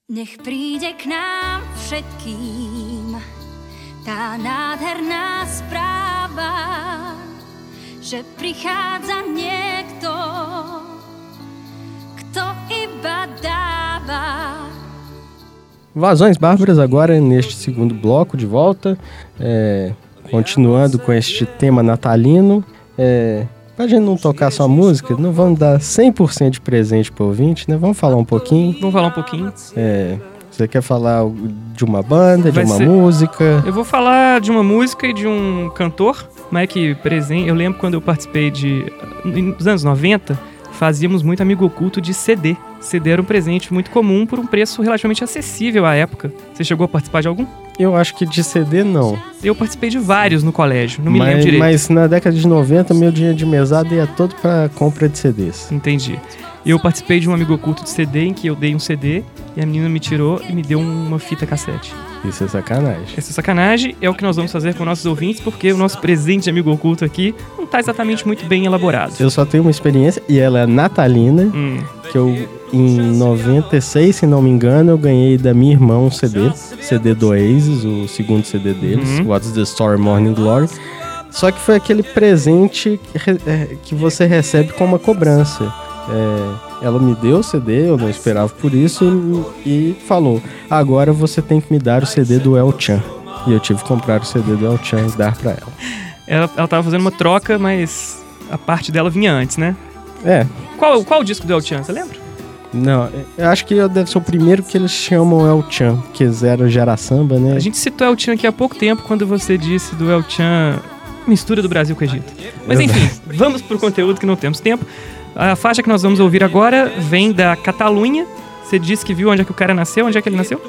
Nech príde k nám všetkým tá nádherná správa, že prichádza niekto, kto iba dáva. Vazões Bárbaras agora neste segundo bloco de volta, continuando com este tema natalino. Pra gente não tocar só música, não vamos dar 100% de presente pro ouvinte, né? Vamos falar um pouquinho. Você quer falar de uma banda, de uma música? Eu vou falar de uma música e de um cantor, mas que presente. Eu lembro quando eu participei nos anos 90, fazíamos muito amigo oculto de CD. CD era um presente muito comum por um preço relativamente acessível à época. Você chegou a participar de algum? Eu acho que de CD não. Eu participei de vários no colégio, não me lembro direito. Mas na década de 90, meu dinheiro de mesada ia todo pra compra de CDs. Entendi. Eu participei de um amigo oculto de CD em que eu dei um CD e a menina me tirou e me deu uma fita cassete. Isso é sacanagem. Essa sacanagem é o que nós vamos fazer com nossos ouvintes, porque o nosso presente de amigo oculto aqui não está exatamente muito bem elaborado. Eu só tenho uma experiência, e ela é natalina, que eu, em 96, se não me engano, eu ganhei da minha irmã um CD do Oasis, o segundo CD deles, What's the Story, Morning Glory. Só que foi aquele presente que você recebe com uma cobrança. Ela me deu o CD, eu não esperava por isso, e falou: agora você tem que me dar o CD do El Chan. E eu tive que comprar o CD do El Chan e dar pra ela. Ela tava fazendo uma troca, mas a parte dela vinha antes, né? Qual o disco do El Chan, você lembra? Não, eu acho que deve ser o primeiro que eles chamam El Chan, que gera samba, né? A gente citou El Chan aqui há pouco tempo, quando você disse do El Chan, mistura do Brasil com o Egito. Mas enfim, vamos pro conteúdo que não temos tempo. A faixa que nós vamos ouvir agora vem da Catalunha. Você disse que viu onde é que o cara nasceu? Onde é que ele nasceu?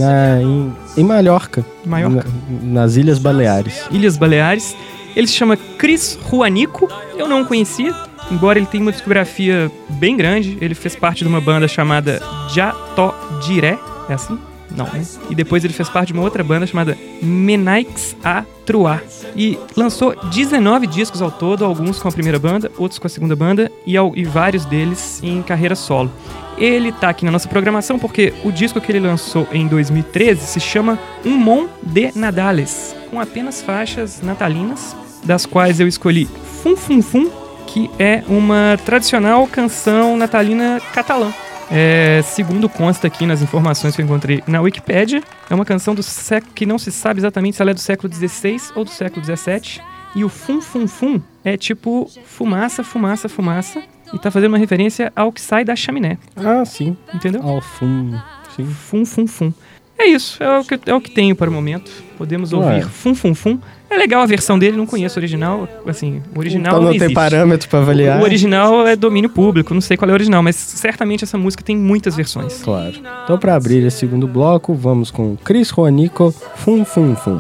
Em Mallorca. Nas Ilhas Baleares. Ilhas Baleares. Ele se chama Cris Juanico. Eu não o conhecia, embora ele tenha uma discografia bem grande. Ele fez parte de uma banda chamada Já Tó Diré. É assim? Não, né? E depois ele fez parte de uma outra banda chamada Menaix a Truá. E lançou 19 discos ao todo, alguns com a primeira banda, outros com a segunda banda, e vários deles em carreira solo. Ele tá aqui na nossa programação porque o disco que ele lançou em 2013 se chama Un Món de Nadales, com apenas faixas natalinas, das quais eu escolhi Fum Fum Fum, que é uma tradicional canção natalina catalã. Segundo consta aqui nas informações que eu encontrei na Wikipédia, é uma canção do século que não se sabe exatamente se ela é do século XVI ou do século XVII. E o Fum Fum Fum é tipo fumaça, fumaça, fumaça. E tá fazendo uma referência ao que sai da chaminé. Ah, sim. Entendeu? Ao fum. Sim. Fum Fum Fum. É isso, é o que tenho para o momento. Podemos ouvir Fum Fum Fum. É legal a versão dele, não conheço o original. Assim, o original então não existe. Tem parâmetro para avaliar. O original é domínio público, não sei qual é o original, mas certamente essa música tem muitas versões. Claro. Então, para abrir esse segundo bloco, vamos com Cris Juanico, Fum Fum Fum.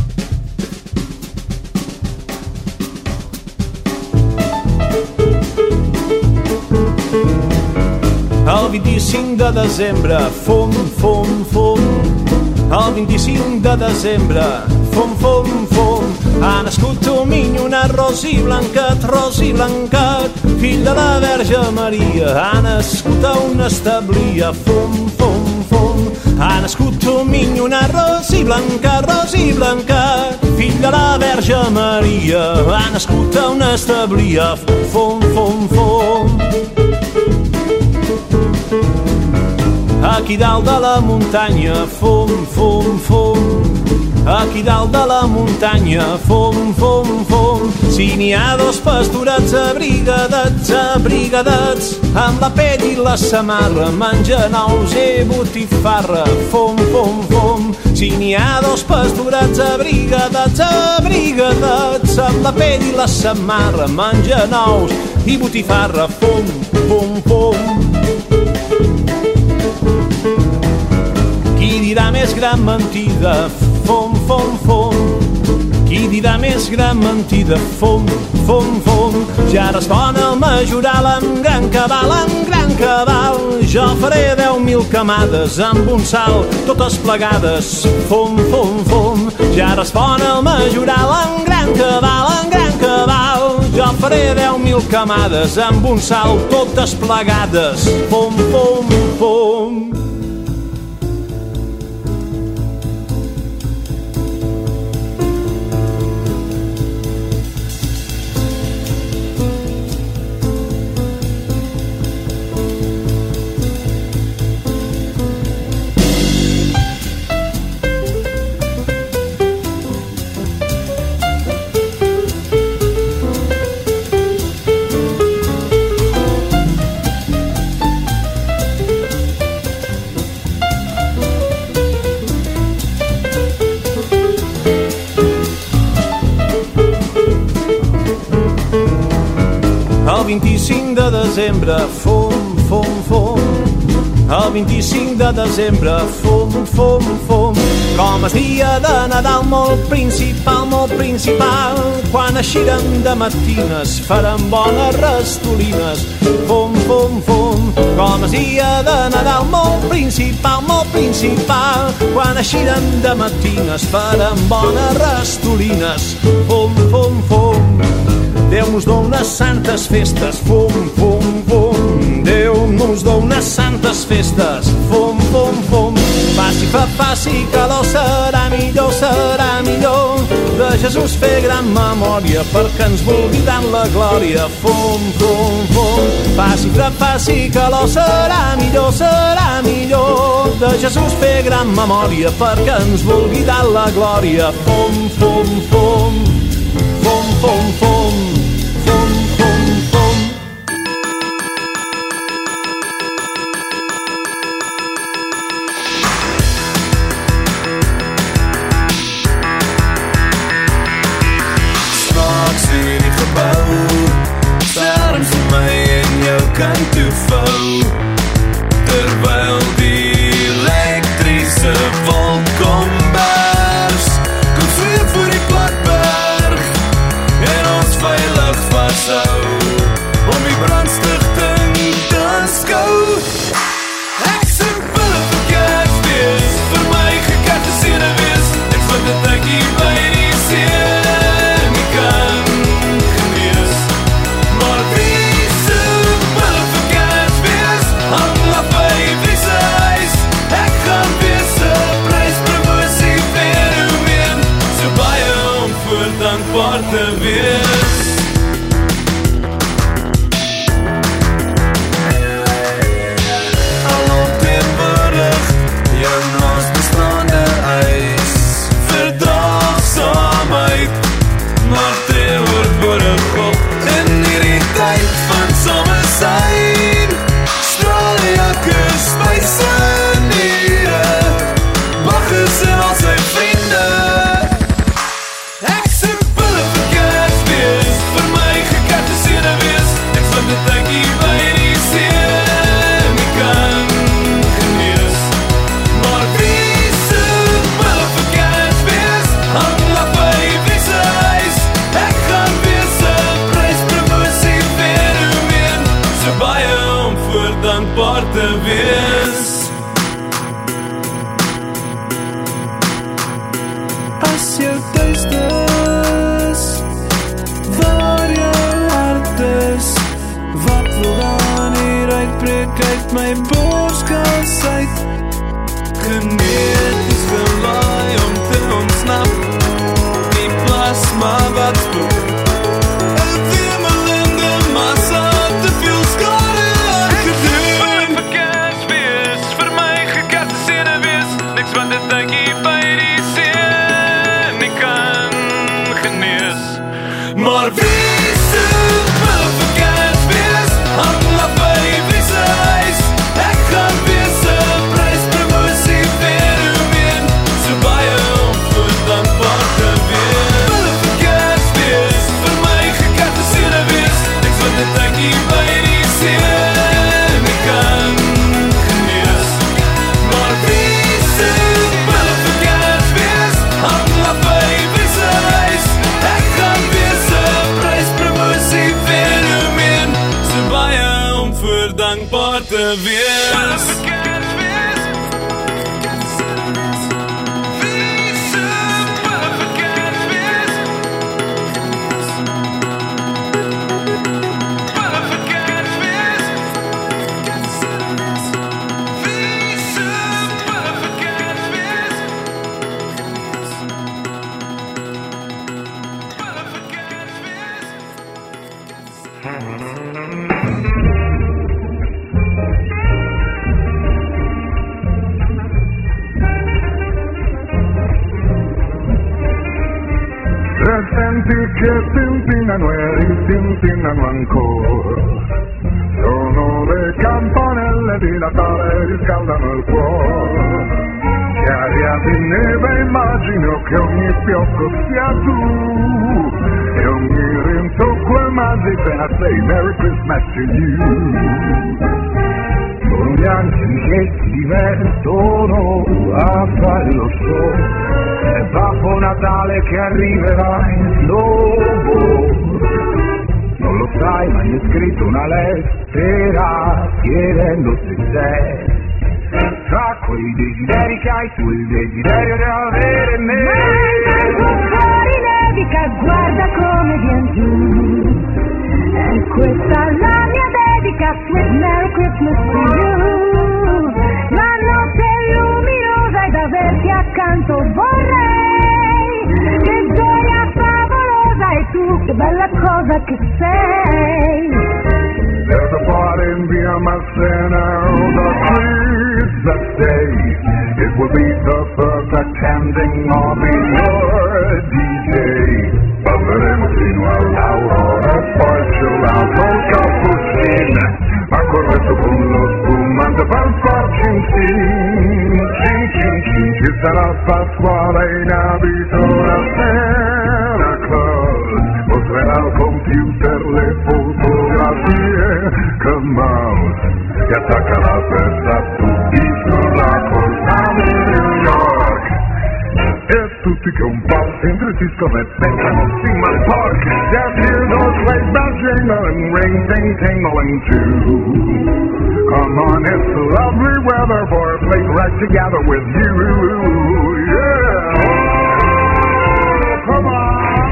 El 25 de desembre, fum, fum, fum. El 25 de desembre, fum, fum, fum. Ha nascut un minyonat ros i blancat, fill de la Verge Maria. Ha nascut a un establia, fum, fum, fum. Ha nascut un minyonat ros i blancat, fill de la Verge Maria. Ha nascut a un establia, fum, fum, fum. Aquí dalt de la muntanya, fum, fum, fum. Aquí dalt de la muntanya, fum, fum, fum. Si n'hi ha dos pastorets abrigadets, amb la pell i la samarra, mengen ous i botifarra, fum, fum, fum. Si n'hi ha dos pastorets abrigadets, amb la pell i la samarra, mengen ous i botifarra, fum, fum, fum. Qui dirà més gran mentida? Fum, fum, fum. Qui dirà més gran mentida? Fum, fum, fum. Ja respon el majoral amb gran cabal, Jo faré 10.000 camades amb un salt, totes plegades. Fum, fum, fum. Ja respon el majoral amb gran cabal, Jo faré 10.000 camades amb un salt, totes plegades. Fum, fum, fum. desembre, fum, fum, fum. El 25 de desembre, fum, fum, fum. Com el dia de Nadal molt principal, quan eixirem de matines farem bones rastolines, fum, fum, fum. Com el dia de Nadal molt principal, quan eixirem de matines farem bones rastolines, fum, fum, fum. Déu nos dona santes festes, fum, fum, fum. Déu nos dona santes festes, fum, fum, fum. Faci fred, faci calor, serà millor de Jesús fer gran memòria perquè ens vulgui tant la glòria, fum, fum, fum. Faci fred, faci calor, serà millor de Jesús fer gran memòria perquè ens vulgui tant la glòria, fum, fum, fum. Fum, fum, fum. Fum, fum, fum. Straks in die gebouw, sarm vir my in jou kant toe vou, terwyl die elektrische wolk kom bers, kom zweef voor die platberg en ons veilig vashou om die brandstichting te aanskou. Ek soek pille vir Kersfees, vir my gekatte sene wees, ek vind dit ek hier by die see nie kan genees. Maar wie soek pille vir Kersfees, hang af by wie se huis, ek gaan wees 'n pryspromosie fenomeen, so baie om voor dankbaar te wees. As jou thuis is, waar jou hart is, wat wil dan hier uitbreek uit my borskas uit? Geneet is gelaai om te ontsnap, die plasma wat spook, een wemelende massa, te veel skade aangedoen. Vir Kersfees, vir my gekatte sene wees, niks wat dit ek hier by die see nie kan genees. Maar wie soek pille vir Kersfees, hang af by wie se huis, ek gaan wees 'n pryspromosie fenomeen, so baie om voor dankbaar te wees. Pille vir Kersfees, vir my gekatte sene wees, niks wat dit ek hier by die see nie kan genees. Maar wie soek pille vir Kersfees, hang af by wie se huis, ek gaan wees 'n pryspromosie fenomeen, so baie om voor dankbaar te wees. Senti che tintinnano e ritintinnano ancora, sono le campanelle di Natale riscaldano il cuore, chiari di neve immagino che ogni fiocco sia tu, e ogni rintocco immagino zip and I say Merry Christmas to you. Sono gli angeli che si divertono a fare lo show. È Babbo Natale che arriverà in slow. Non lo sai, ma gli ho scritto una lettera chiedendo se sei tra quei desideri che hai tu, il desiderio di avere me. Ma intanto fuori nevica, guarda come vien giù. E questa è la mia dedica, sweet Merry Christmas to you. La notte è luminosa ed averti accanto vorrei. Che gioia favolosa e tu, che bella cosa che sei. There's a party in Via Massena, the Christmas day. It will be the perfect ending of your DJ. Balleremo fino all'aurora e poi c'è l'altro cappuccino. A corretto con lo spumante per farci un cin, cin, cin, cin. Ci sarà Pasquale in abito da Santa Claus. Mostrerà al computer le fotografie che mouse e attacca la testa a tutti sulla corsa di New York. E tutti che un po' si intristiscono e pensano Sigma Park. Just hear those sleigh bells jingling, ring, ting, tingling too. Come on, it's lovely weather for a place right together with you. Yeah. Oh, come on.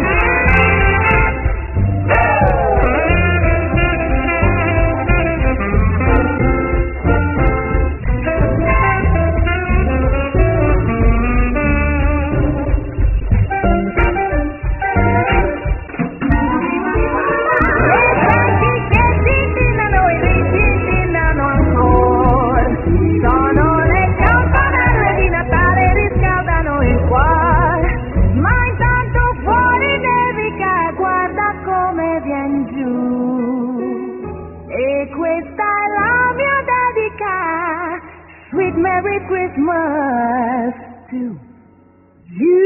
Merry Christmas to you.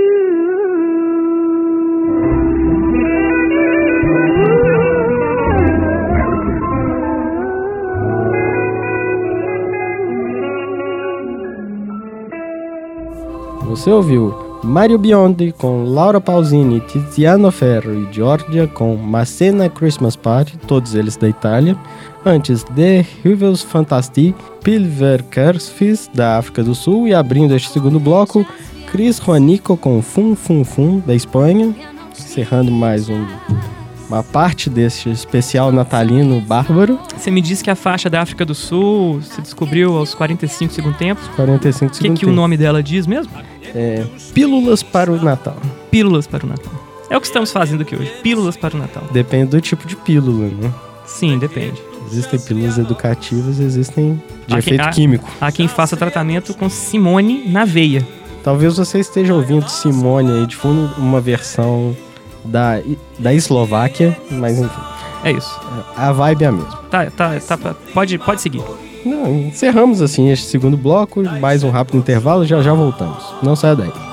Você ouviu Mario Biondi com Laura Pausini, Tiziano Ferro e Giorgia com Massena Christmas Party, todos eles da Itália. Antes, The Huvels Fantastique, Pilverkersfis, da África do Sul. E abrindo este segundo bloco, Chris Juanico com Fum Fum Fum, da Espanha. Encerrando mais uma parte desse especial natalino bárbaro. Você me disse que a faixa da África do Sul se descobriu aos 45 do segundo tempo. 45 segundos. O que o nome dela diz mesmo? É Pílulas para o Natal. Pílulas para o Natal. É o que estamos fazendo aqui hoje. Pílulas para o Natal. Depende do tipo de pílula, né? Sim, depende. Existem pílulas educativas, existem de efeito químico. Há quem faça tratamento com Simone na veia. Talvez você esteja ouvindo Simone aí de fundo, uma versão da Eslováquia, mas enfim. É isso. A vibe é a mesma. Pode seguir. Não, encerramos assim este segundo bloco, mais um rápido intervalo, já voltamos. Não saia daí.